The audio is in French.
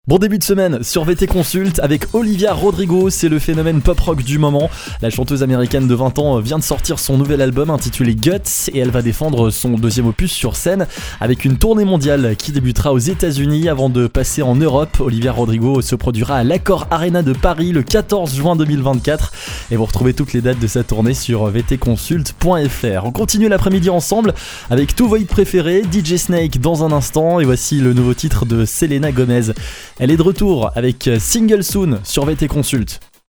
Bon début de semaine sur VT Consult avec Olivia Rodrigo, c'est le phénomène pop-rock du moment. La chanteuse américaine de 20 ans vient de sortir son nouvel album intitulé Guts et elle va défendre son deuxième opus sur scène avec une tournée mondiale qui débutera aux États-Unis avant de passer en Europe. Olivia Rodrigo se produira à l'Accor Arena de Paris le 14 juin 2024 et vous retrouvez toutes les dates de sa tournée sur vtconsult.fr. On continue l'après-midi ensemble avec tous vos hits préférés, DJ Snake dans un instant et voici le nouveau titre de Selena Gomez. Elle est de retour avec Single Soon sur VT Consult.